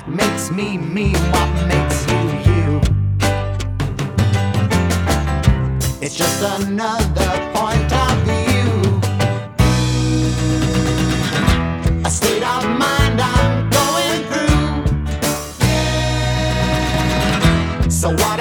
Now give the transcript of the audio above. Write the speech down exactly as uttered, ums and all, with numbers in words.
makes me me, what makes you you. It's just another point of view, a state of mind I'm going through. So why